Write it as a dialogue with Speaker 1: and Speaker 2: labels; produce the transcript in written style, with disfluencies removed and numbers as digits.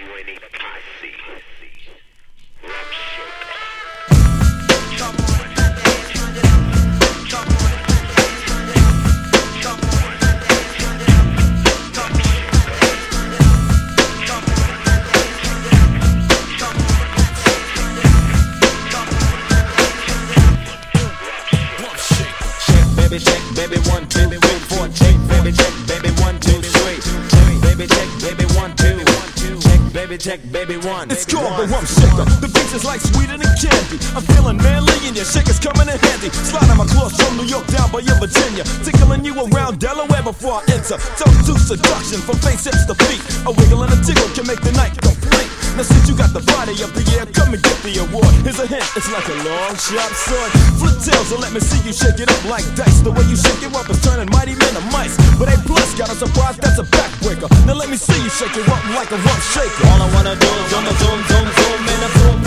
Speaker 1: WNE Posse. Rough Shaker.
Speaker 2: Check, baby, 1, 2, 3, 4. Check, baby, check, baby, 1, 2, 3. Check, baby, check, baby, 1, 2. Check, baby, 1.
Speaker 3: It's called the Rump Shaker. The beats is like sweeter than candy. I'm feeling manly and your shaker's coming in handy. Sliding my claws from New York down by your Virginia. Tickling you around Delaware before I enter. Toe to seduction from face hips to feet. A wiggle and a tickle can make the night complete. Now since you got the body of the year, come and get the award. Here's a hint, it's like a long sharp sword. Flip tails and let me see you shake it up like dice. The way you shake it up is turning mighty men to mice. But A plus got a surprise, that's a backbreaker. Now let me see you shake it up like a rump shaker.
Speaker 2: All I wanna do is zoom, zoom, zoom, zoom, in a boom.